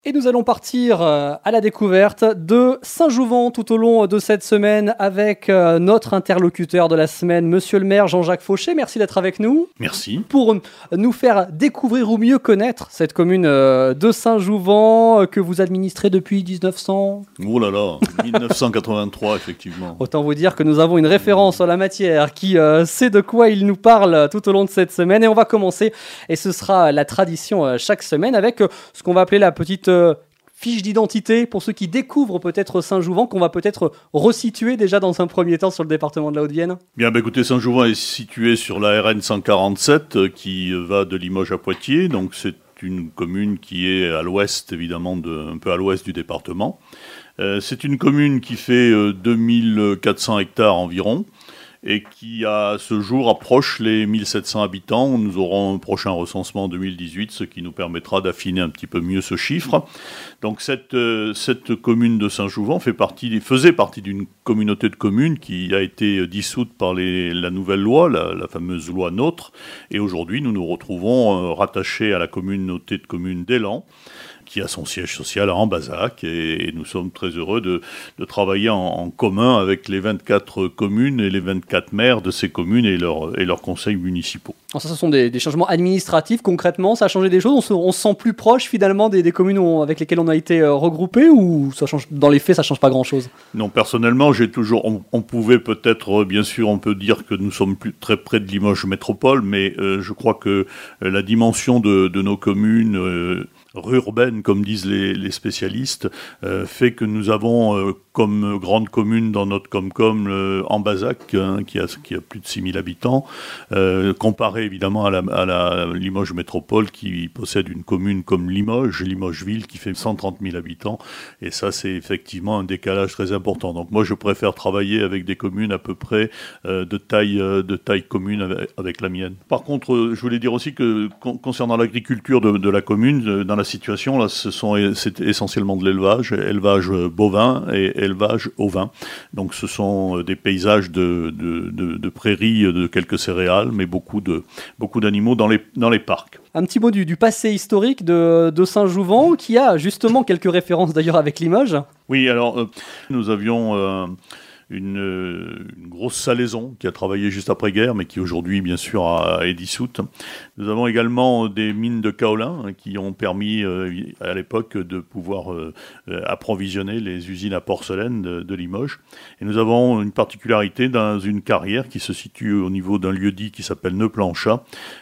Et nous allons partir à la découverte de Saint-Jouvent tout au long de cette semaine avec notre interlocuteur de la semaine, Monsieur le maire Jean-Jacques Fauché. Merci d'être avec nous. Merci. Pour nous faire découvrir ou mieux connaître cette commune de Saint-Jouvent que vous administrez depuis 1900. Oh là là, 1983 effectivement. Autant vous dire que nous avons une référence en la matière qui sait de quoi il nous parle tout au long de cette semaine. Et on va commencer, et ce sera la tradition chaque semaine, avec ce qu'on va appeler la petite fiche d'identité pour ceux qui découvrent peut-être Saint-Jouvent, qu'on va peut-être resituer déjà dans un premier temps sur le département de la Haute-Vienne. Bien, écoutez, Saint-Jouvent est situé sur la RN 147 qui va de Limoges à Poitiers, donc c'est une commune qui est à l'ouest, évidemment, un peu à l'ouest du département. C'est une commune qui fait 2400 hectares environ, et qui, à ce jour, approche les 1700 habitants. Nous aurons un prochain recensement en 2018, ce qui nous permettra d'affiner un petit peu mieux ce chiffre. Donc cette commune de Saint-Jouvent faisait partie d'une communauté de communes qui a été dissoute par la nouvelle loi, la fameuse loi NOTRe. Et aujourd'hui, nous nous retrouvons rattachés à la communauté de communes d'Élan, qui a son siège social à Ambazac, et nous sommes très heureux de travailler en commun avec les 24 communes et les 24 maires de ces communes et leurs conseils municipaux. Alors ça, ce sont des changements administratifs. Concrètement, ça a changé des choses. On se sent plus proche finalement des communes avec lesquelles on a été regroupé, ou ça change, dans les faits, ça ne change pas grand-chose? Non, personnellement, on pouvait peut-être, bien sûr, on peut dire que nous sommes très près de Limoges Métropole, mais je crois que la dimension de nos communes urbaine, comme disent les spécialistes, fait que nous avons comme grande commune dans notre Comcom Ambazac, qui a plus de 6000 habitants, comparé évidemment à la Limoges Métropole, qui possède une commune comme Limoges-Ville, qui fait 130 000 habitants, et ça c'est effectivement un décalage très important. Donc moi je préfère travailler avec des communes à peu près de taille commune avec la mienne. Par contre, je voulais dire aussi que concernant l'agriculture de la commune, dans la situation, là, c'est essentiellement de élevage bovin et élevage ovin. Donc ce sont des paysages de prairies, de quelques céréales, mais beaucoup d'animaux dans les parcs. Un petit mot du passé historique de Saint-Jouvent, qui a justement quelques références d'ailleurs avec Limoges. Oui, alors nous avions une grosse salaison qui a travaillé juste après-guerre, mais qui aujourd'hui, bien sûr, est dissoute. Nous avons également des mines de kaolin qui ont permis, à l'époque, de pouvoir approvisionner les usines à porcelaine de Limoges. Et nous avons une particularité dans une carrière qui se situe au niveau d'un lieu-dit qui s'appelle Neuplanchat,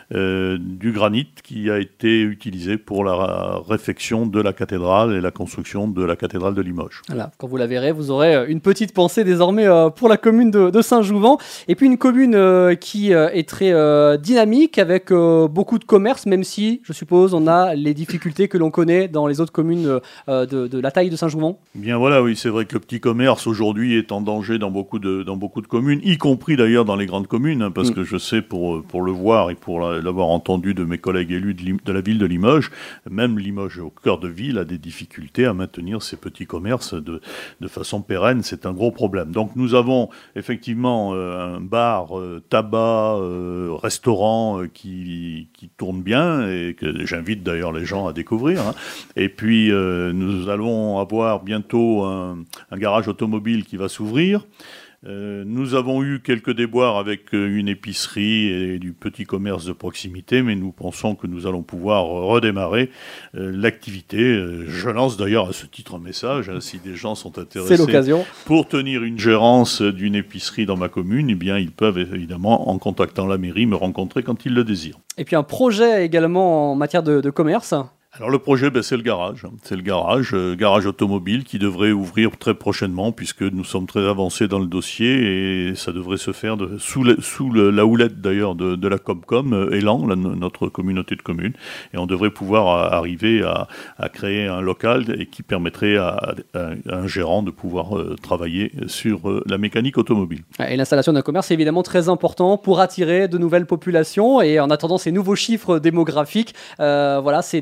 du granit qui a été utilisé pour la réfection de la cathédrale et la construction de la cathédrale de Limoges. Voilà, quand vous la verrez, vous aurez une petite pensée désormais pour la commune de Saint-Jouvent. Et puis une commune qui est très dynamique, avec beaucoup de commerce, même si, je suppose, on a les difficultés que l'on connaît dans les autres communes de la taille de Saint-Jouvent. Bien voilà, oui, c'est vrai que le petit commerce aujourd'hui est en danger dans beaucoup de communes, y compris d'ailleurs dans les grandes communes, parce que je sais pour le voir et pour l'avoir entendu de mes collègues élus de la ville de Limoges, même Limoges au cœur de ville a des difficultés à maintenir ces petits commerces de façon pérenne. C'est un gros problème. Donc nous avons effectivement un bar, tabac, restaurant qui tourne bien, et que j'invite d'ailleurs les gens à découvrir. Et puis nous allons avoir bientôt un garage automobile qui va s'ouvrir. Nous avons eu quelques déboires avec une épicerie et du petit commerce de proximité, mais nous pensons que nous allons pouvoir redémarrer l'activité. Je lance d'ailleurs à ce titre un message, si des gens sont intéressés. C'est l'occasion. Pour tenir une gérance d'une épicerie dans ma commune, eh bien, ils peuvent évidemment, en contactant la mairie, me rencontrer quand ils le désirent. Et puis un projet également en matière de commerce. Alors le projet, c'est le garage. C'est le garage automobile qui devrait ouvrir très prochainement, puisque nous sommes très avancés dans le dossier, et ça devrait se faire sous la houlette d'ailleurs de la Comcom, Élan, notre communauté de communes, et on devrait pouvoir arriver à créer un local et qui permettrait à un gérant de pouvoir travailler sur la mécanique automobile. Et l'installation d'un commerce est évidemment très important pour attirer de nouvelles populations, et en attendant ces nouveaux chiffres démographiques, voilà, c'est des choses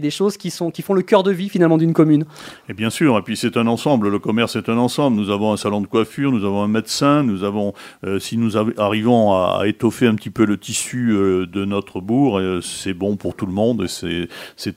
qui font le cœur de vie finalement d'une commune. Et bien sûr, et puis c'est un ensemble, le commerce est un ensemble. Nous avons un salon de coiffure, nous avons un médecin, nous avons, si nous arrivons à étoffer un petit peu le tissu de notre bourg, c'est bon pour tout le monde et c'est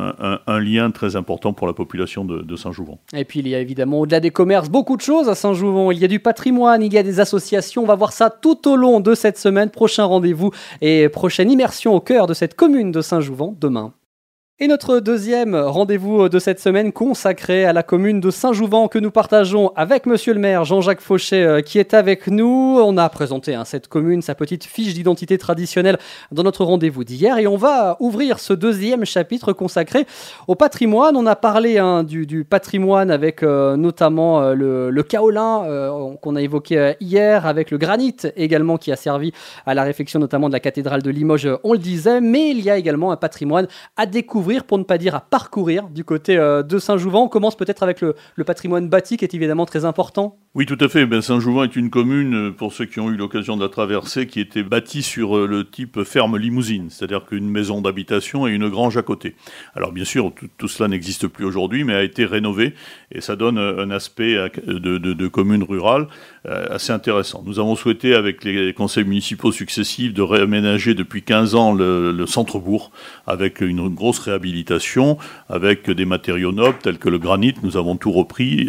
un lien très important pour la population de Saint-Jouvent. Et puis il y a évidemment au-delà des commerces beaucoup de choses à Saint-Jouvent. Il y a du patrimoine, il y a des associations. On va voir ça tout au long de cette semaine. Prochain rendez-vous et prochaine immersion au cœur de cette commune de Saint-Jouvent demain. Et notre deuxième rendez-vous de cette semaine consacré à la commune de Saint-Jouvent que nous partageons avec monsieur le maire Jean-Jacques Fauchet qui est avec nous. On a présenté cette commune, sa petite fiche d'identité traditionnelle dans notre rendez-vous d'hier et on va ouvrir ce deuxième chapitre consacré au patrimoine. On a parlé du patrimoine avec notamment le kaolin qu'on a évoqué hier, avec le granit également qui a servi à la réfection notamment de la cathédrale de Limoges, on le disait, mais il y a également un patrimoine à découvrir, pour ne pas dire à parcourir du côté de Saint-Jouvent. On commence peut-être avec le patrimoine bâti qui est évidemment très important. Oui, tout à fait. Saint-Jouvent est une commune, pour ceux qui ont eu l'occasion de la traverser, qui était bâtie sur le type ferme limousine, c'est-à-dire qu'une maison d'habitation et une grange à côté. Alors bien sûr, tout cela n'existe plus aujourd'hui, mais a été rénové et ça donne un aspect de commune rurale assez intéressant. Nous avons souhaité, avec les conseils municipaux successifs, de réaménager depuis 15 ans le centre-bourg avec une grosse réhabilitation, avec des matériaux nobles tels que le granit. Nous avons tout repris.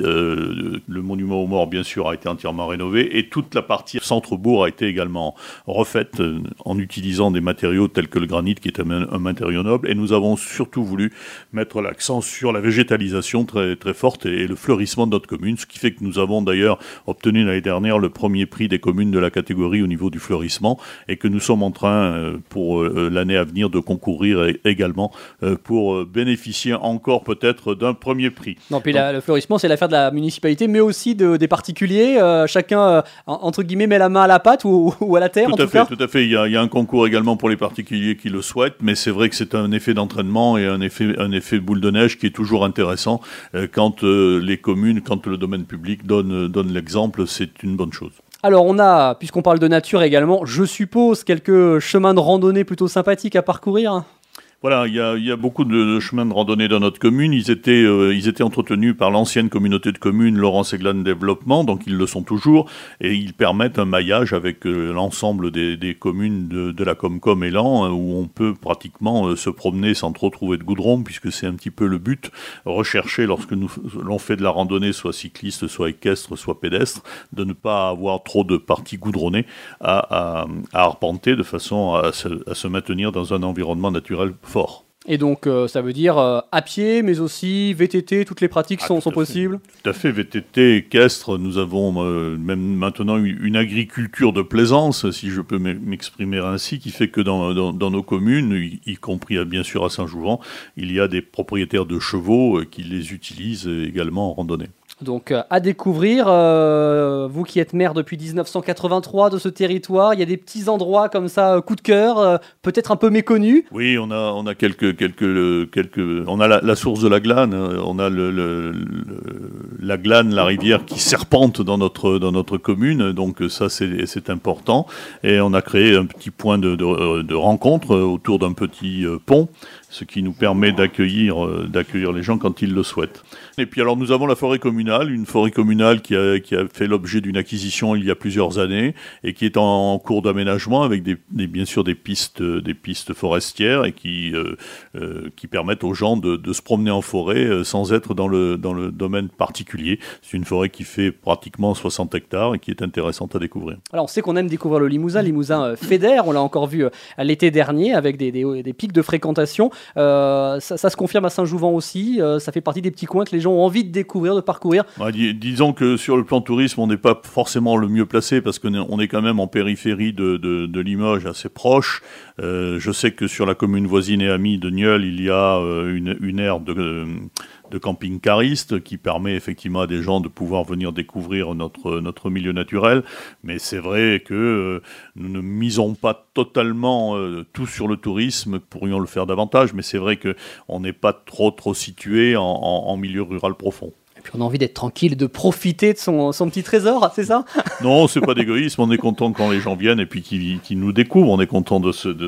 Le monument aux morts, bien sûr, a été entièrement rénové et toute la partie centre-bourg a été également refaite en utilisant des matériaux tels que le granit, qui est un matériau noble. Et nous avons surtout voulu mettre l'accent sur la végétalisation très, très forte et le fleurissement de notre commune, ce qui fait que nous avons d'ailleurs obtenu l'année dernière le premier prix des communes de la catégorie au niveau du fleurissement et que nous sommes en train, pour l'année à venir, de concourir également pour bénéficier encore peut-être d'un premier prix. Non, puis le fleurissement, c'est l'affaire de la municipalité, mais aussi des particuliers. Chacun, entre guillemets, met la main à la pâte ou à la terre, tout à fait. Il y a un concours également pour les particuliers qui le souhaitent, mais c'est vrai que c'est un effet d'entraînement et un effet boule de neige qui est toujours intéressant quand les communes, quand le domaine public donne l'exemple, c'est une bonne chose. Alors on a, puisqu'on parle de nature également, je suppose quelques chemins de randonnée plutôt sympathiques à parcourir. Voilà, il y a beaucoup de chemins de randonnée dans notre commune. Ils étaient entretenus par l'ancienne communauté de communes Laurence et Glane Développement, donc ils le sont toujours, et ils permettent un maillage avec l'ensemble des communes de la Comcom Élan, où on peut pratiquement se promener sans trop trouver de goudron, puisque c'est un petit peu le but recherché lorsque l'on fait de la randonnée, soit cycliste, soit équestre, soit pédestre, de ne pas avoir trop de parties goudronnées à arpenter de façon à se maintenir dans un environnement naturel fort. Et donc, ça veut dire à pied, mais aussi VTT, toutes les pratiques sont possibles. Tout à fait, VTT, équestre, nous avons même maintenant une agriculture de plaisance, si je peux m'exprimer ainsi, qui fait que dans nos communes, y compris bien sûr à Saint-Jouvent, il y a des propriétaires de chevaux qui les utilisent également en randonnée. Donc à découvrir, vous qui êtes maire depuis 1983 de ce territoire, il y a des petits endroits comme ça, coup de cœur, peut-être un peu méconnus. Oui, on a quelques on a la source de la Glane, on a la Glane, la rivière qui serpente dans notre commune, donc ça c'est important. Et on a créé un petit point de rencontre autour d'un petit pont, ce qui nous permet d'accueillir les gens quand ils le souhaitent. Et puis alors nous avons la forêt communale, une forêt communale qui a fait l'objet d'une acquisition il y a plusieurs années et qui est en cours d'aménagement avec bien sûr des pistes forestières et qui permettent aux gens de se promener en forêt sans être dans le domaine particulier. C'est une forêt qui fait pratiquement 60 hectares et qui est intéressante à découvrir. Alors on sait qu'on aime découvrir le Limousin fédère, on l'a encore vu l'été dernier avec des pics de fréquentation. Ça se confirme à Saint-Jouvent aussi, ça fait partie des petits coins que les gens ont envie de découvrir, de parcourir. Disons que sur le plan tourisme, on n'est pas forcément le mieux placé parce qu'on est quand même en périphérie de Limoges, assez proche. Je sais que sur la commune voisine et amie de Nieul, il y a une aire de camping-cariste qui permet effectivement à des gens de pouvoir venir découvrir notre milieu naturel. Mais c'est vrai que nous ne misons pas totalement tout sur le tourisme, nous pourrions le faire davantage, mais c'est vrai qu'on n'est pas trop situé en milieu rural profond. Puis on a envie d'être tranquille, de profiter de son petit trésor, c'est ça? Non, c'est pas d'égoïsme. On est content quand les gens viennent et puis qu'ils nous découvrent. On est content de se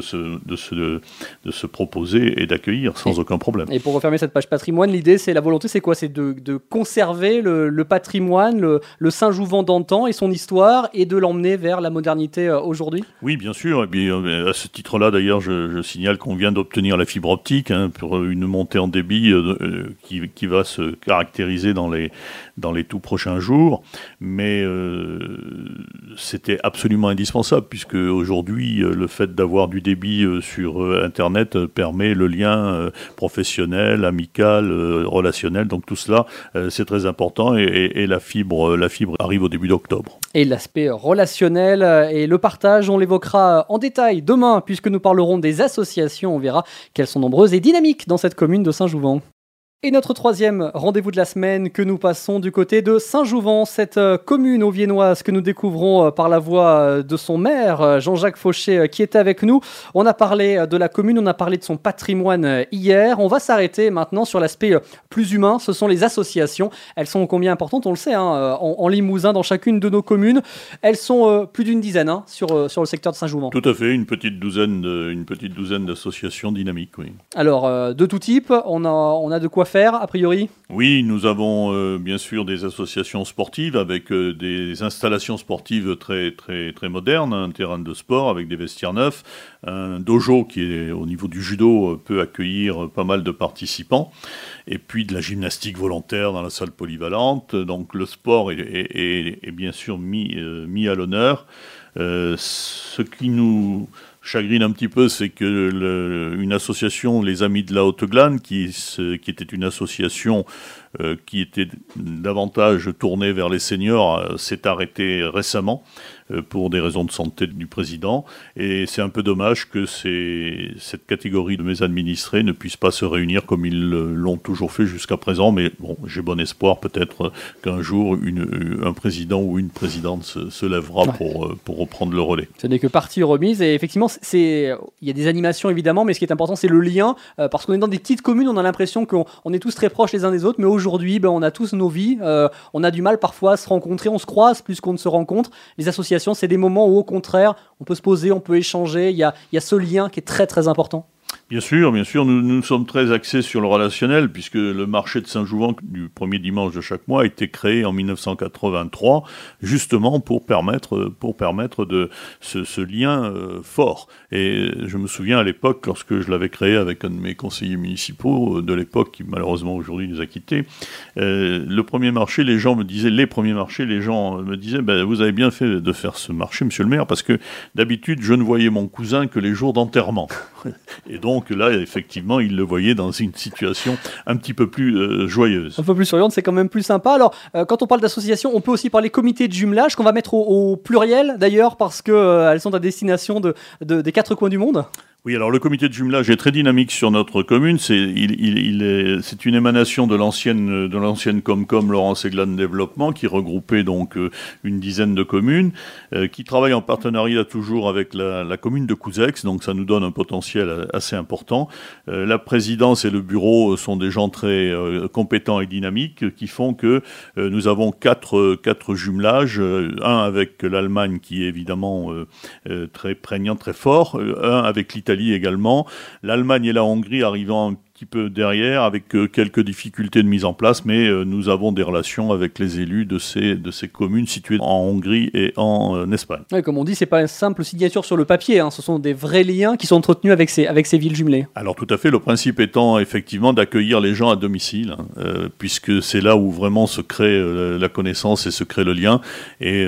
proposer et d'accueillir sans aucun problème. Et pour refermer cette page patrimoine, l'idée, la volonté, c'est quoi? C'est de conserver le patrimoine, le Saint-Jouvent d'antan et son histoire, et de l'emmener vers la modernité aujourd'hui? Oui, bien sûr. Et puis, à ce titre-là, d'ailleurs, je signale qu'on vient d'obtenir la fibre optique pour une montée en débit qui va se caractériser dans les tout prochains jours. Mais c'était absolument indispensable, puisque aujourd'hui, le fait d'avoir du débit sur Internet permet le lien professionnel, amical, relationnel. Donc tout cela, c'est très important, et la fibre arrive au début d'octobre. Et l'aspect relationnel et le partage, on l'évoquera en détail demain, puisque nous parlerons des associations. On verra qu'elles sont nombreuses et dynamiques dans cette commune de Saint-Jouvent. Et notre troisième rendez-vous de la semaine que nous passons du côté de Saint-Jouvent, cette commune auviennoise que nous découvrons par la voix de son maire, Jean-Jacques Fauché, qui était avec nous. On a parlé de la commune, on a parlé de son patrimoine hier. On va s'arrêter maintenant sur l'aspect plus humain, ce sont les associations. Elles sont combien importantes? On le sait, en Limousin, dans chacune de nos communes. Elles sont plus d'une dizaine sur le secteur de Saint-Jouvent. Tout à fait, une petite douzaine d'associations dynamiques, oui. Alors, de tout type, on a de quoi faire, a priori? Oui, nous avons bien sûr des associations sportives avec des installations sportives très, très, très modernes, un terrain de sport avec des vestiaires neufs, un dojo qui est au niveau du judo peut accueillir pas mal de participants, et puis de la gymnastique volontaire dans la salle polyvalente. Donc le sport est bien sûr mis à l'honneur. Ce qui nous chagrine un petit peu, c'est que une association, les Amis de la Haute-Glane, qui était une association qui était davantage tournée vers les seniors, s'est arrêtée récemment pour des raisons de santé du président. Et c'est un peu dommage que cette catégorie de mes administrés ne puisse pas se réunir comme ils l'ont toujours fait jusqu'à présent. Mais bon, j'ai bon espoir peut-être qu'un jour, un président ou une présidente se lèvera pour reprendre le relais. Ce n'est que partie remise. Et effectivement, il y a des animations évidemment, mais ce qui est important, c'est le lien. Parce qu'on est dans des petites communes, on a l'impression qu'on est tous très proches les uns des autres. Mais aujourd'hui, on a tous nos vies. On a du mal parfois à se rencontrer. On se croise plus qu'on ne se rencontre. Les associations, c'est des moments où, au contraire, on peut se poser, on peut échanger. Il y a ce lien qui est très, très important. Bien sûr, nous sommes très axés sur le relationnel, puisque le marché de Saint-Jouvent du premier dimanche de chaque mois a été créé en 1983, justement pour permettre de ce lien fort. Et je me souviens à l'époque, lorsque je l'avais créé avec un de mes conseillers municipaux de l'époque, qui malheureusement aujourd'hui nous a quittés, le premier marché, les gens me disaient, vous avez bien fait de faire ce marché, monsieur le maire, parce que d'habitude, je ne voyais mon cousin que les jours d'enterrement. Et donc là, effectivement, il le voyait dans une situation un petit peu plus joyeuse. Un peu plus souriante, c'est quand même plus sympa. Alors, quand on parle d'association, on peut aussi parler comité de jumelage, qu'on va mettre au pluriel d'ailleurs, parce qu'elles sont à destination des quatre coins du monde. Oui, alors le comité de jumelage est très dynamique sur notre commune. C'est une émanation de l'ancienne Comcom Laurence et Glane Développement, qui regroupait donc une dizaine de communes, qui travaille en partenariat toujours avec la commune de Couzex. Donc ça nous donne un potentiel assez important. La présidence et le bureau sont des gens très compétents et dynamiques, qui font que nous avons quatre jumelages, un avec l'Allemagne qui est évidemment très prégnant, très fort, un avec l'Italie également, l'Allemagne et la Hongrie arrivant un petit peu derrière avec quelques difficultés de mise en place, mais nous avons des relations avec les élus de ces communes situées en Hongrie et en Espagne. Ouais, comme on dit, c'est pas une simple signature sur le papier, ce sont des vrais liens qui sont entretenus avec ces villes jumelées. Alors tout à fait, le principe étant effectivement d'accueillir les gens à domicile, puisque c'est là où vraiment se crée la connaissance et se crée le lien. Et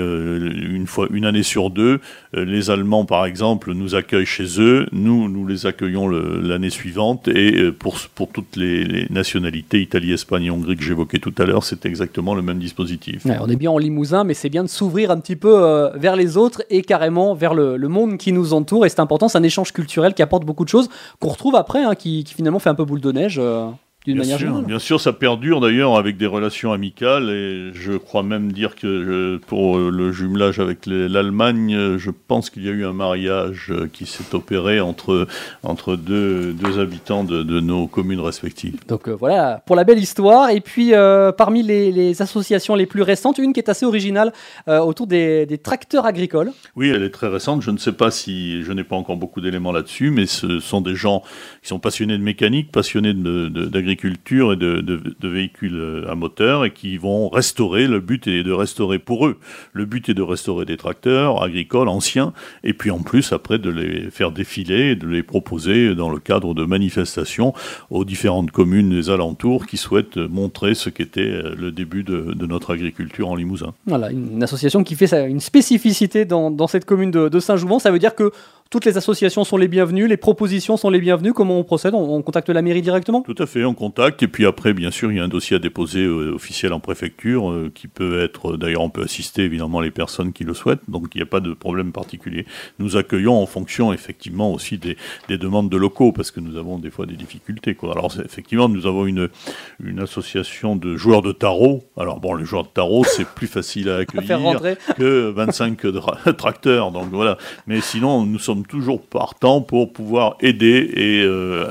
une année sur deux, les Allemands par exemple nous accueillent chez eux, nous les accueillons l'année suivante, et pour toutes les nationalités, Italie, Espagne et Hongrie que j'évoquais tout à l'heure, c'est exactement le même dispositif. Ouais, on est bien en Limousin, mais c'est bien de s'ouvrir un petit peu vers les autres et carrément vers le monde qui nous entoure. Et c'est important, c'est un échange culturel qui apporte beaucoup de choses, qu'on retrouve après, qui finalement fait un peu boule de neige. d'une manière générale. Bien sûr, ça perdure d'ailleurs avec des relations amicales et je crois même dire que pour le jumelage avec l'Allemagne, je pense qu'il y a eu un mariage qui s'est opéré entre deux habitants de nos communes respectives. Donc voilà, pour la belle histoire. Et puis parmi les associations les plus récentes, une qui est assez originale autour des tracteurs agricoles. Oui, elle est très récente. Je ne sais pas si je n'ai pas encore beaucoup d'éléments là-dessus, mais ce sont des gens qui sont passionnés de mécanique, passionnés d'agriculture et de véhicules à moteur et qui vont restaurer. Le but est de restaurer pour eux. Le but est de restaurer des tracteurs agricoles anciens et puis en plus après de les faire défiler et de les proposer dans le cadre de manifestations aux différentes communes des alentours qui souhaitent montrer ce qu'était le début de notre agriculture en Limousin. Voilà, une association qui fait une spécificité dans cette commune de Saint-Jouvent. Ça veut dire que toutes les associations sont les bienvenues, les propositions sont les bienvenues. Comment on procède ? On contacte la mairie directement ? Tout à fait, on contacte. Et puis après, bien sûr, il y a un dossier à déposer officiel en préfecture qui peut être... D'ailleurs, on peut assister évidemment les personnes qui le souhaitent. Donc, il n'y a pas de problème particulier. Nous accueillons en fonction, effectivement, aussi des demandes de locaux parce que nous avons des fois des difficultés, quoi. Alors, effectivement, nous avons une association de joueurs de tarot. Alors, bon, les joueurs de tarot, c'est plus facile à accueillir que 25 tracteurs. Donc, voilà. Mais sinon, nous sommes toujours partants pour pouvoir aider et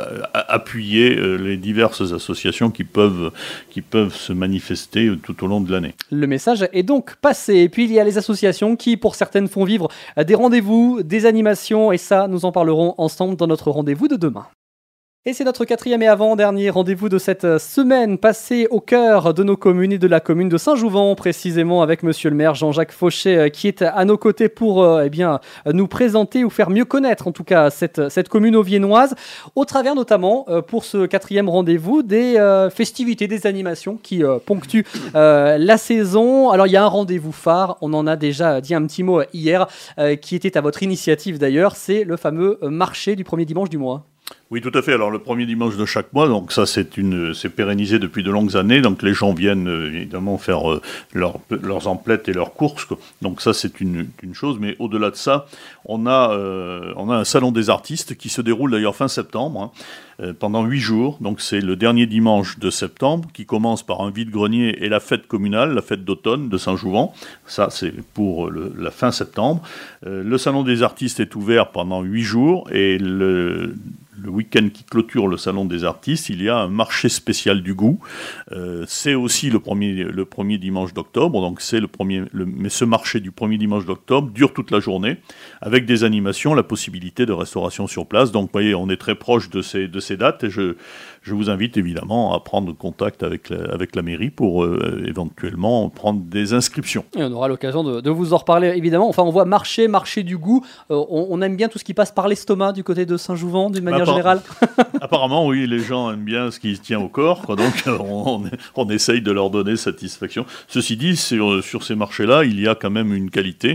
appuyer les diverses associations qui peuvent se manifester tout au long de l'année. Le message est donc passé. Et puis il y a les associations qui, pour certaines, font vivre des rendez-vous, des animations, et ça, nous en parlerons ensemble dans notre rendez-vous de demain. Et c'est notre 4e et avant-dernier rendez-vous de cette semaine passée au cœur de nos communes et de la commune de Saint-Jouvent, précisément avec monsieur le maire Jean-Jacques Fauchet qui est à nos côtés pour nous présenter ou faire mieux connaître en tout cas cette commune auviennoise, au travers notamment pour ce 4e rendez-vous des festivités, des animations qui ponctuent la saison. Alors il y a un rendez-vous phare, on en a déjà dit un petit mot hier, qui était à votre initiative d'ailleurs, c'est le fameux marché du premier dimanche du mois. Oui, tout à fait. Alors, le premier dimanche de chaque mois, donc ça, c'est pérennisé depuis de longues années. Donc, les gens viennent évidemment faire leurs emplettes et leurs courses, quoi. Donc, ça, c'est une chose. Mais au-delà de ça, on a un salon des artistes qui se déroule d'ailleurs fin septembre, pendant 8 jours. Donc, c'est le dernier dimanche de septembre qui commence par un vide-grenier et la fête communale, la fête d'automne de Saint-Jouvent. Ça, c'est pour la fin septembre. Le salon des artistes est ouvert pendant 8 jours et le week-end qui clôture le salon des artistes, il y a un marché spécial du goût. C'est aussi le premier dimanche d'octobre, donc c'est mais ce marché du premier dimanche d'octobre dure toute la journée, avec des animations, la possibilité de restauration sur place. Donc, vous voyez, on est très proche de ces dates et je vous invite évidemment à prendre contact avec la mairie pour éventuellement prendre des inscriptions. Et on aura l'occasion de vous en reparler évidemment. Enfin, on voit marché du goût. On aime bien tout ce qui passe par l'estomac du côté de Saint-Jouvent d'une manière générale. Apparemment, oui, les gens aiment bien ce qui tient au corps, quoi. Donc on essaye de leur donner satisfaction. Ceci dit, sur ces marchés-là, il y a quand même une qualité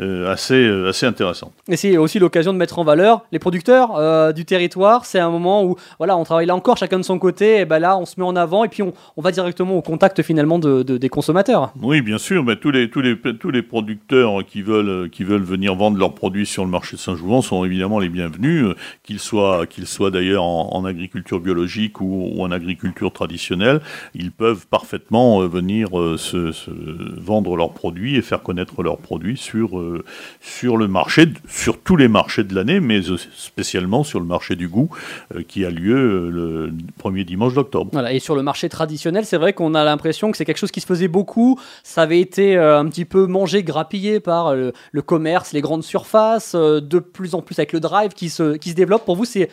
assez intéressante. Et c'est aussi l'occasion de mettre en valeur les producteurs du territoire. C'est un moment où voilà, on travaille là encore chacun de son côté, et ben là on se met en avant et puis on va directement au contact finalement des consommateurs. Oui, bien sûr, mais tous les producteurs qui veulent venir vendre leurs produits sur le marché de Saint-Jouvent sont évidemment les bienvenus, qu'ils soient d'ailleurs en agriculture biologique ou en agriculture traditionnelle. Ils peuvent parfaitement venir se vendre leurs produits et faire connaître leurs produits sur le marché, sur tous les marchés de l'année, mais spécialement sur le marché du goût qui a lieu le premier dimanche d'octobre. Voilà, et sur le marché traditionnel, c'est vrai qu'on a l'impression que c'est quelque chose qui se faisait beaucoup. Ça avait été un petit peu mangé, grappillé par le commerce, les grandes surfaces, de plus en plus avec le drive qui se développe. Pour vous, c'est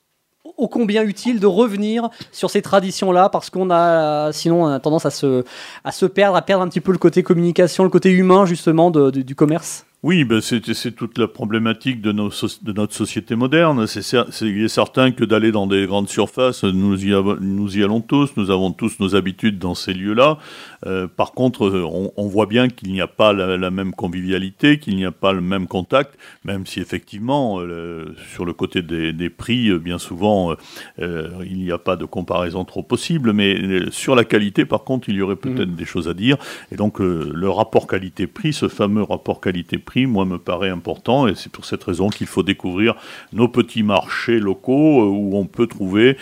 ô combien utile de revenir sur ces traditions-là, parce qu'on a tendance à se perdre, à perdre un petit peu le côté communication, le côté humain justement du commerce. Oui, ben c'est toute la problématique de notre société moderne. Il est certain que d'aller dans des grandes surfaces, nous y allons tous, nous avons tous nos habitudes dans ces lieux-là. Par contre, on voit bien qu'il n'y a pas la même convivialité, qu'il n'y a pas le même contact, même si effectivement, sur le côté des prix, bien souvent, il n'y a pas de comparaison trop possible, mais sur la qualité, par contre, il y aurait peut-être des choses à dire. Et donc, le rapport qualité-prix, ce fameux rapport qualité-prix, prix, moi, me paraît important, et c'est pour cette raison qu'il faut découvrir nos petits marchés locaux où on peut trouver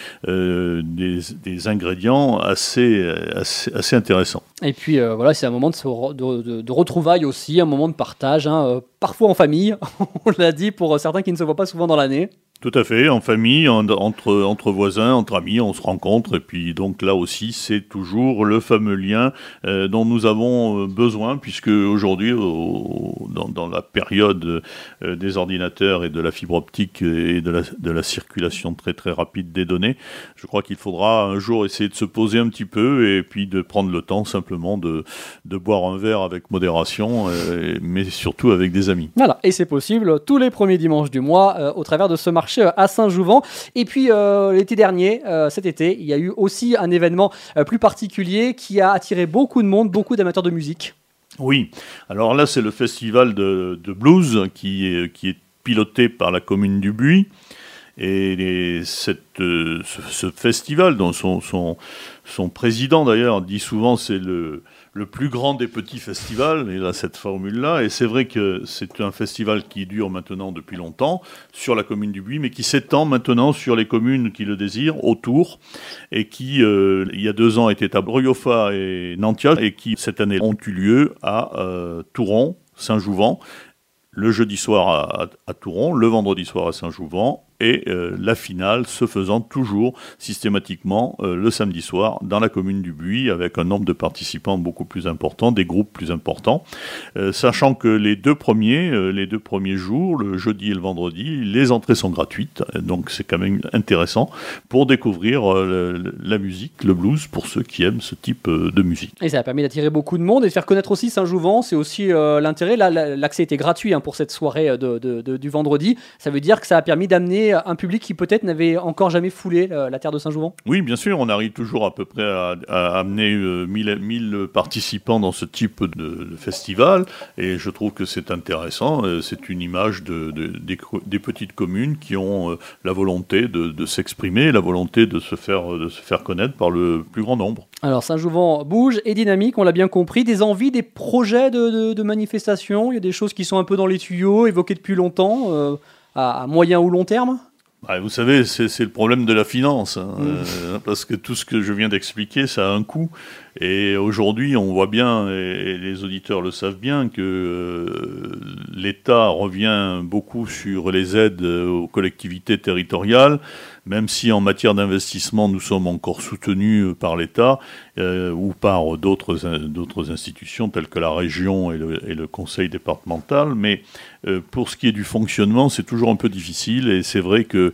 des ingrédients assez intéressants. Et puis voilà, c'est un moment de retrouvailles aussi, un moment de partage, hein, parfois en famille, on l'a dit, pour certains qui ne se voient pas souvent dans l'année. Tout à fait, en famille, entre voisins, entre amis, on se rencontre, et puis donc là aussi, c'est toujours le fameux lien dont nous avons besoin, puisque aujourd'hui, dans la période des ordinateurs et de la fibre optique et de la circulation très très rapide des données, je crois qu'il faudra un jour essayer de se poser un petit peu, et puis de prendre le temps simplement de boire un verre avec modération, mais surtout avec des amis. Voilà, et c'est possible tous les premiers dimanches du mois au travers de ce marché à Saint-Jouvent. Et puis l'été dernier, cet été, il y a eu aussi un événement plus particulier qui a attiré beaucoup de monde, beaucoup d'amateurs de musique. Oui, alors là c'est le festival de blues qui est piloté par la commune du Buis. Et ce festival, dont son président d'ailleurs dit souvent c'est le plus grand des petits festivals, il a cette formule-là, et c'est vrai que c'est un festival qui dure maintenant depuis longtemps sur la commune du Buis, mais qui s'étend maintenant sur les communes qui le désirent, autour, et qui, il y a 2 ans, étaient à Briofa et Nantia, et qui, cette année, ont eu lieu à Touron, Saint-Jouvent, le jeudi soir à Touron, le vendredi soir à Saint-Jouvent, et la finale se faisant toujours systématiquement le samedi soir dans la commune du Buis, avec un nombre de participants beaucoup plus important, des groupes plus importants, sachant que les deux premiers jours, le jeudi et le vendredi, les entrées sont gratuites, donc c'est quand même intéressant pour découvrir la musique, le blues, pour ceux qui aiment ce type de musique. Et ça a permis d'attirer beaucoup de monde et de faire connaître aussi Saint-Jouvent, c'est aussi l'intérêt. Là, l'accès était gratuit pour cette soirée du vendredi, ça veut dire que ça a permis d'amener un public qui peut-être n'avait encore jamais foulé la terre de Saint-Jouvent. Oui, bien sûr, on arrive toujours à peu près à amener 1000 participants dans ce type de festival, et je trouve que c'est intéressant. C'est une image des petites communes qui ont la volonté de s'exprimer, la volonté de se faire connaître par le plus grand nombre. Alors Saint-Jouvent bouge et dynamique, on l'a bien compris, des envies, des projets de manifestation, il y a des choses qui sont un peu dans les tuyaux, évoquées depuis longtemps, à moyen ou long terme. Vous savez, c'est le problème de la finance, parce que tout ce que je viens d'expliquer, ça a un coût. Et aujourd'hui, on voit bien, et les auditeurs le savent bien, que l'État revient beaucoup sur les aides aux collectivités territoriales, même si en matière d'investissement, nous sommes encore soutenus par l'État ou par d'autres institutions telles que la région et le conseil départemental. Mais pour ce qui est du fonctionnement, c'est toujours un peu difficile, et c'est vrai que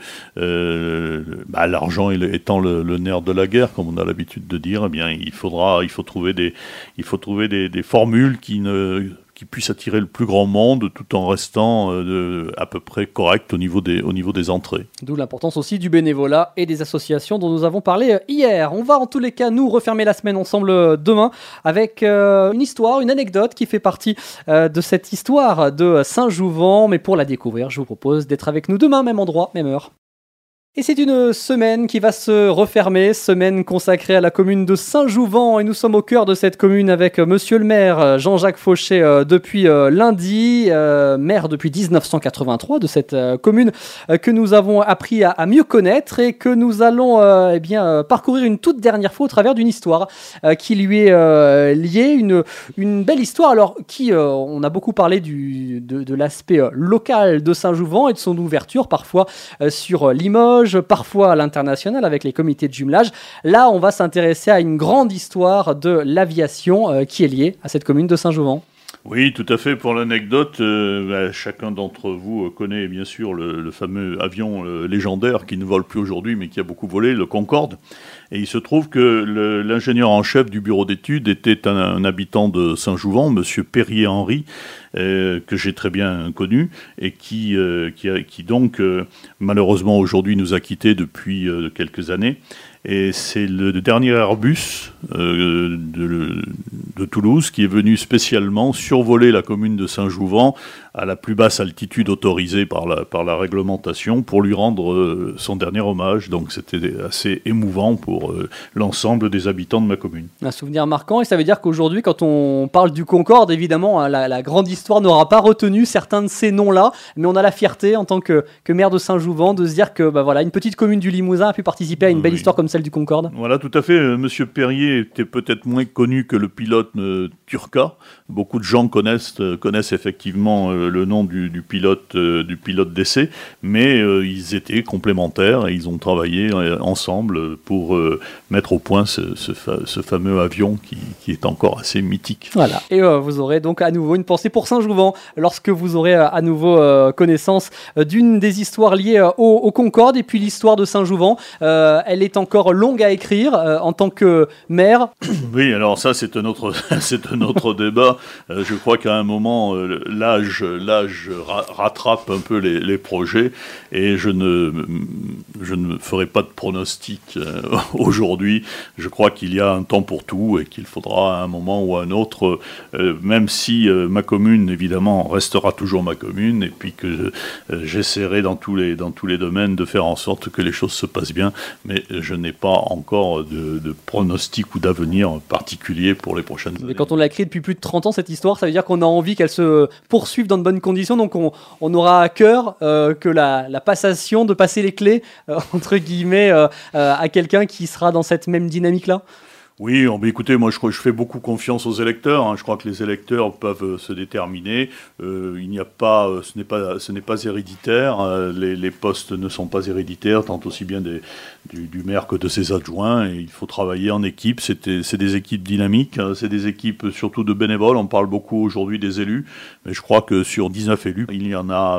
l'argent étant le nerf de la guerre, comme on a l'habitude de dire, eh bien, il faut trouver des formules qui puissent attirer le plus grand monde tout en restant à peu près correct au niveau des entrées. D'où l'importance aussi du bénévolat et des associations dont nous avons parlé hier. On va en tous les cas nous refermer la semaine ensemble demain avec une histoire, une anecdote qui fait partie de cette histoire de Saint-Jouvent. Mais pour la découvrir, je vous propose d'être avec nous demain, même endroit, même heure. Et c'est une semaine qui va se refermer, semaine consacrée à la commune de Saint-Jouvent, et nous sommes au cœur de cette commune avec monsieur le maire Jean-Jacques Fauché depuis lundi, maire depuis 1983 de cette commune que nous avons appris à mieux connaître et que nous allons parcourir une toute dernière fois au travers d'une histoire qui lui est liée, une belle histoire alors on a beaucoup parlé de l'aspect local de Saint-Jouvent et de son ouverture parfois sur Limoges, parfois à l'international avec les comités de jumelage. Là, on va s'intéresser à une grande histoire de l'aviation qui est liée à cette commune de Saint-Jouvent. Oui, tout à fait. Pour l'anecdote, chacun d'entre vous connaît bien sûr le fameux avion légendaire qui ne vole plus aujourd'hui, mais qui a beaucoup volé, le Concorde. Et il se trouve que l'ingénieur en chef du bureau d'études était un habitant de Saint-Jouvent, monsieur Perrier-Henry, que j'ai très bien connu, et qui donc, malheureusement aujourd'hui, nous a quittés depuis quelques années. Et c'est le dernier Airbus de Toulouse qui est venu spécialement survoler la commune de Saint-Jouvent à la plus basse altitude autorisée par la réglementation pour lui rendre son dernier hommage. Donc c'était assez émouvant pour l'ensemble des habitants de ma commune. Un souvenir marquant, et ça veut dire qu'aujourd'hui, quand on parle du Concorde, évidemment, hein, la grande histoire n'aura pas retenu certains de ces noms-là, mais on a la fierté en tant que maire de Saint-Jouvent de se dire que voilà, une petite commune du Limousin a pu participer à une belle histoire comme celle du Concorde. Voilà, tout à fait. Monsieur Perrier était peut-être moins connu que le pilote Turca. Beaucoup de gens connaissent effectivement le nom du pilote d'essai, mais ils étaient complémentaires et ils ont travaillé ensemble pour mettre au point ce fameux avion qui est encore assez mythique. Voilà, et vous aurez donc à nouveau une pensée pour Saint-Jouvent lorsque vous aurez à nouveau connaissance d'une des histoires liées au Concorde. Et puis l'histoire de Saint-Jouvent, elle est encore longue à écrire en tant que maire. Oui, alors ça c'est un autre débat. Je crois qu'à un moment l'âge rattrape un peu les projets et je ne ferai pas de pronostic aujourd'hui. Je crois qu'il y a un temps pour tout et qu'il faudra à un moment ou à un autre, même si ma commune évidemment restera toujours ma commune et puis que j'essaierai dans tous les domaines de faire en sorte que les choses se passent bien, mais je n'ai pas encore de pronostic ou d'avenir particulier pour les prochaines années. Mais quand on l'a écrit depuis plus de 30 ans cette histoire, ça veut dire qu'on a envie qu'elle se poursuive dans de bonnes conditions, donc on aura à cœur que la passation, de passer les clés entre guillemets à quelqu'un qui sera dans cette même dynamique-là. Oui, écoutez, moi je fais beaucoup confiance aux électeurs. Je crois que les électeurs peuvent se déterminer. Il n'y a pas, ce n'est pas héréditaire. Les postes ne sont pas héréditaires, tant aussi bien du maire que de ses adjoints. Et il faut travailler en équipe. C'est des équipes dynamiques. C'est des équipes surtout de bénévoles. On parle beaucoup aujourd'hui des élus, mais je crois que sur 19 élus, il y en a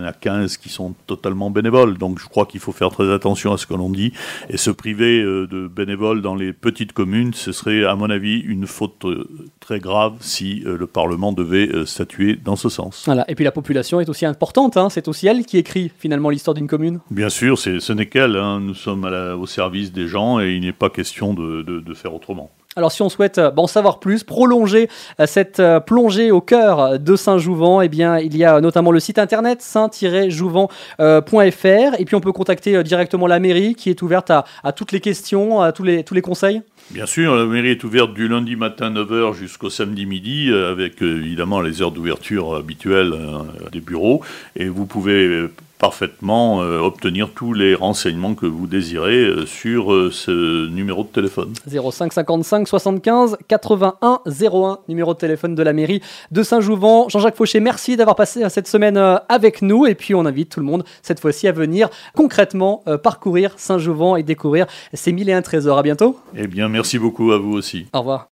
15 qui sont totalement bénévoles. Donc je crois qu'il faut faire très attention à ce que l'on dit et se priver de bénévoles dans les petites communes. Ce serait, à mon avis, une faute très grave si le Parlement devait statuer dans ce sens. Voilà. Et puis la population est aussi importante, hein. C'est aussi elle qui écrit finalement l'histoire d'une commune. Bien sûr, ce n'est qu'elle. Nous sommes au service des gens et il n'est pas question de faire autrement. Alors si on souhaite en savoir plus, prolonger cette plongée au cœur de Saint-Jouvent, eh bien, il y a notamment le site internet saint-jouvent.fr et puis on peut contacter directement la mairie qui est ouverte à toutes les questions, à tous les conseils. Bien sûr, la mairie est ouverte du lundi matin 9h jusqu'au samedi midi, avec évidemment les heures d'ouverture habituelles des bureaux. Et vous pouvez parfaitement obtenir tous les renseignements que vous désirez sur ce numéro de téléphone. 05 55 75 81 01, numéro de téléphone de la mairie de Saint-Jouvent. Jean-Jacques Fauché, merci d'avoir passé cette semaine avec nous. Et puis on invite tout le monde cette fois-ci à venir concrètement parcourir Saint-Jouvent et découvrir ses 1001 trésors. À bientôt. Eh bien, merci beaucoup à vous aussi. Au revoir.